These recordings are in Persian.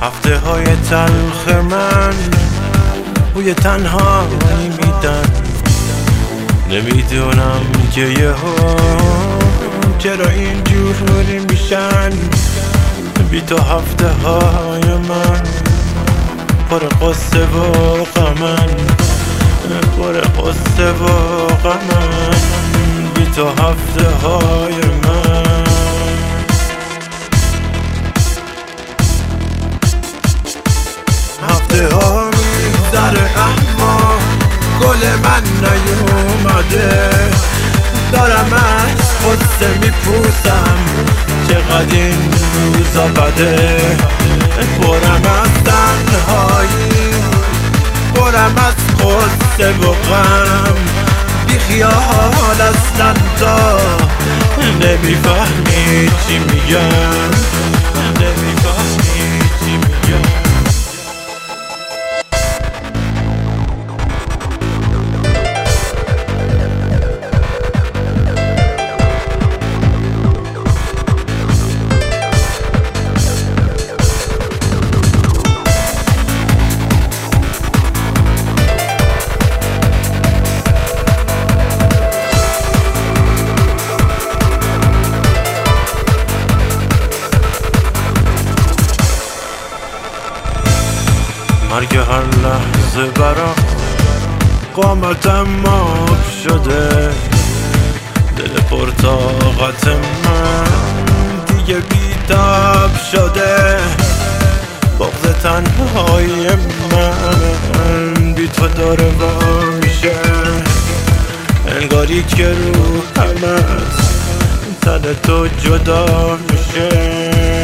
هفته های تلخ من بوی تنهایی میدن. نمیدونم که یهو چرا اینجوری میشن. بی تو هفته های من پر قصه و غمن، پر قصه و غمن. بی تو هفته های من. هفته ها میگذره اما گل من نیومده. دارم از قصه میپوسم چقدر این روزا بده. برم از تنهایی، برم از قصه و غم. بی خیال اصلا تا نمیفهمی چی میگم، نمیفهمی چی میگم. مرگ هر لحظه برام قامتم آب شده. دل پرطاقت من دیگه بیتاب شده. بغض تنهای من بی تو داره وا میشه. انگاری که روحم از تن تو جدا میشه.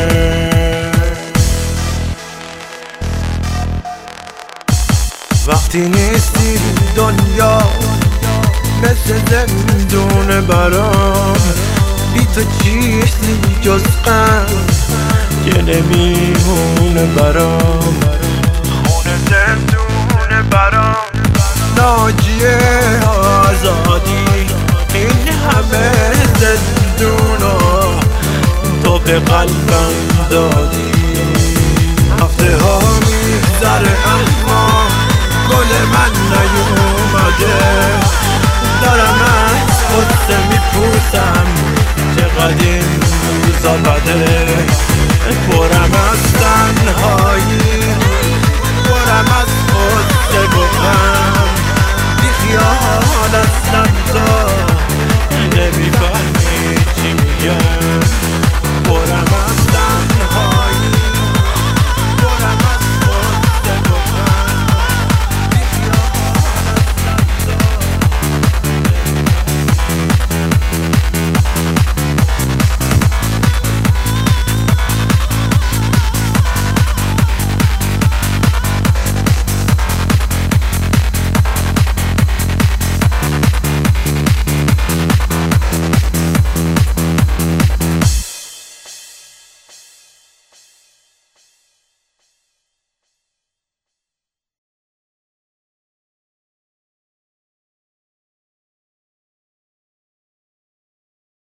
وقتی نیستی دنیا مثل زندون برام. بی تو چیزی جز غم که نمیمونه برام. خونه زندون برام، ناجیه آزادی. این همه زندونو تو به قلبم دادی. هفته ها میگذره اما گل من نیومده. دارم از قصه میپوسم چقدر این روزا بده.